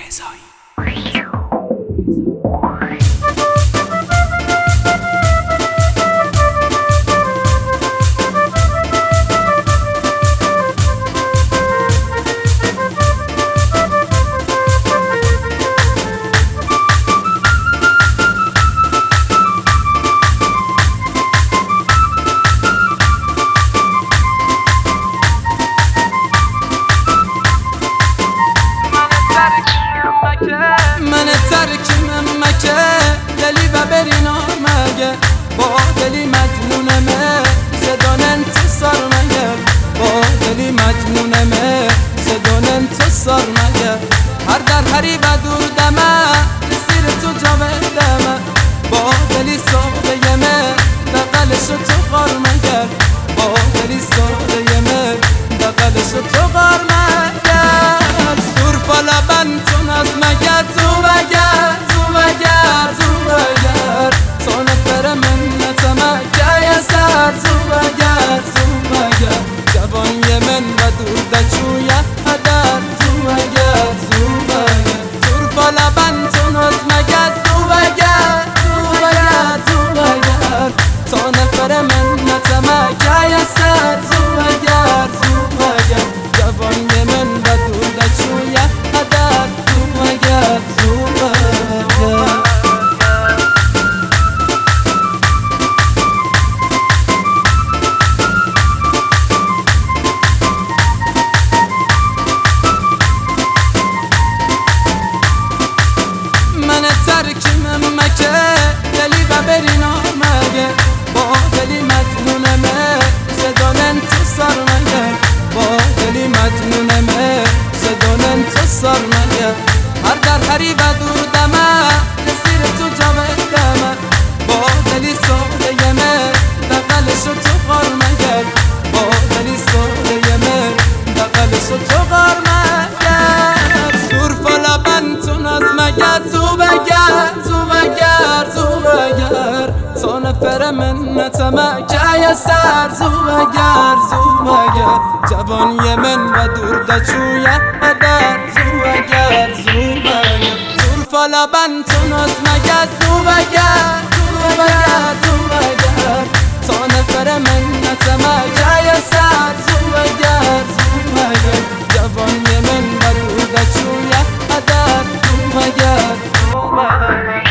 من ترکیم مکه دلی و برین مگه با دلی مجنونمه زدان انتصار مگه با دلی مجنونمه زدان انتصار مگه هر در هری و دور دمه زیر تو جاودمه با دلی ساده یمه دقلش تو غار مگه با دلی ساده یمه دقلش تو غار مگه سور فالا بن چون از مگر زو بگر زو بگر زو بگر سون پر منت مکه سر زو بگر زو بگر جوان یمن و دور دچویه هدر زو بگر زو بگر سور فالا بن چون از مگر زو بگر زو بگر زو بگر سون پر منت مکه سر زو بگر زو بگر جوان یمن و دور دچویه هدر زو بگر زو بگر من ترکیم مکه دلی و برین مگه با دلی مجنونمه زدان انتصار مگه با دلی مجنونمه زدان انتصار مگه هر در هری و دور دمه زیر تو جاودمه با دلی ساده یمه دقلش تو غار مگه با دلی ساده یمه دقلش تو غار مگه سور فالا بنتون از مگه زو بگر زو بگر زو بگر تا نفر منت مکه سر زو بگر زو بگر جوان یمن و دور دچویه هدر زو بگر زو بگر سور فالا بنتون از مگه زو بگر زو بگر زو بگر تا نفر منت مکه سر زو بگر زو بگر جوان یمن و دور دچویه هدر زو بگر زو بگر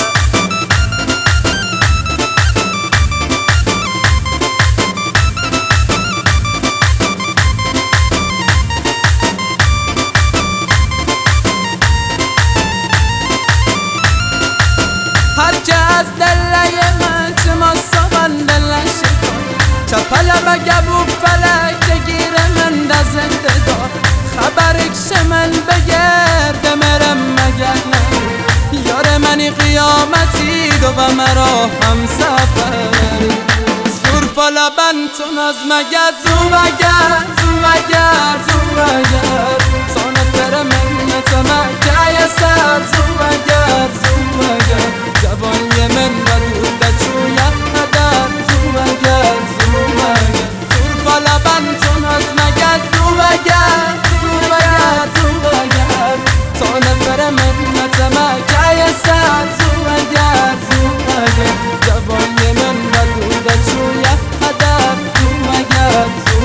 هرچه از دلای من چه ما سابن دلش چپلا و گبو فلک دگیر من ده زنده دار خبرکش من بگرد مرم مگر نه یار منی قیامتی دو و مرا هم سفر سور فالا بنتون از مگر زو بگر زو بگر زو بگر سانه پر منت مکه سر زو بگر زو بگر جوان یمن و دور دچویه هدر زو بگر زو بگر سور فالا بنتون از مگر زو بگر زو بگر زو بگر سانه پر منت مکه سر زو بگر زو بگر جوان یمن و دور دچویه هدر زو بگر زو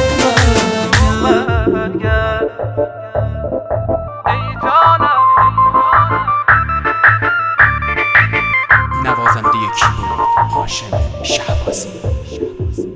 بگر ای جانم نوازنده کیبورد هاشم شهبازی.